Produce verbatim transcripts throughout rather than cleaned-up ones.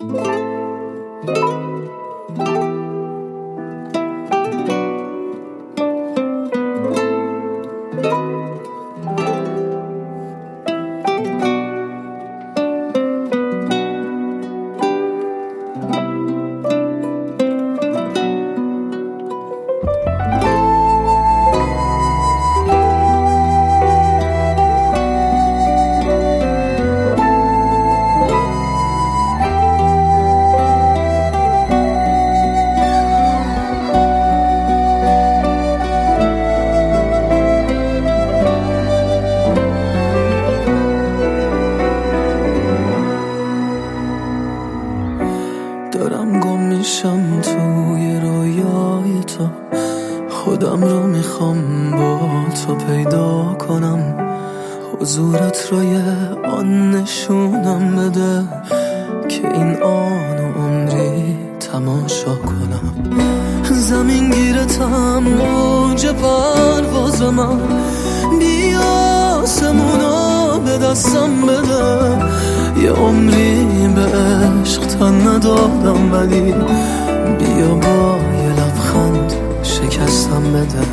دارم گم میشم توی رویای تو، خودم رو میخوام با تو پیدا کنم، حضورت رو یه آن نشونم بده که این آن عمری تماشا کنم. زمین گیرتم موج پرواز من، بیا آسمونو به دستم بده، یه عمری به عشق تن ندادم ولی بیا با یه لبخند شکستم بده.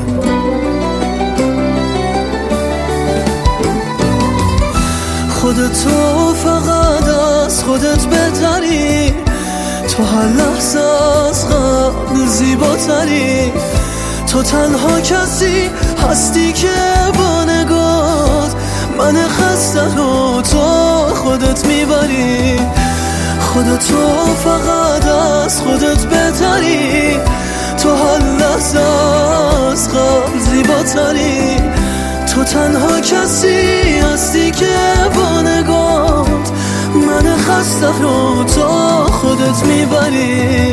خودتو فقط از خودت بهتری، تو هر لحظه از قبل زیباتری، تو تنها کسی هستی که با نگات من خسته رو تو خودت میبری. خودتو فقط از خودت بهتری، تو هر لحظه از قبل زیباتری، تو تنها کسی هستی که با نگات من خسته رو تو خودت میبری.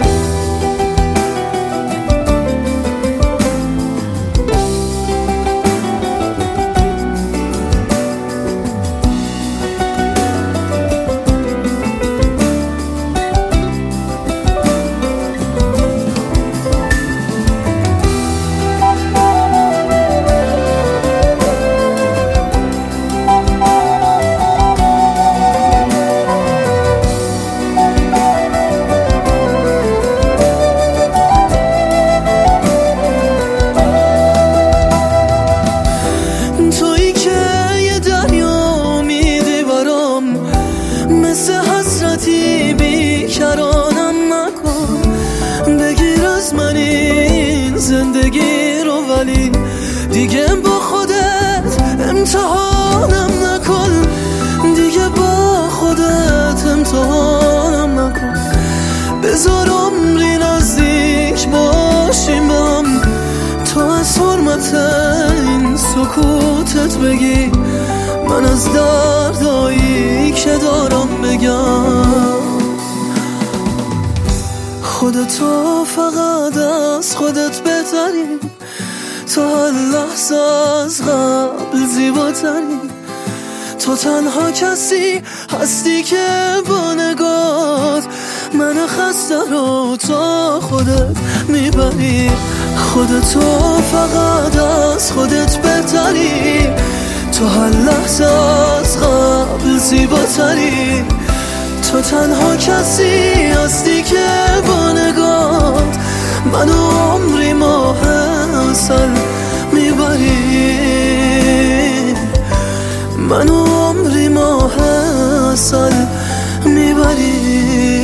بیکرانم نکن، بگیر از من این زندگی رو ولی دیگه با خودت امتحانم نکن، دیگه با خودت امتحانم نکن. بذار عمری نزدیک باشیم به هم، تو از حرمت این سکوتت بگی، من از دردایی که دارم بگم. خودتو فقط از خودت بهتری، تو هر لحظه از قبل زیباتری، تو تنها کسی هستی که با نگات من خسته رو تو خودت میبری. خودتو فقط از خودت بهتری، تو هر لحظه از قبل زیباتری، تو تنها کسی هستی که با نگات منو عمری ماه عسل میبری، منو عمری ماه عسل میبری.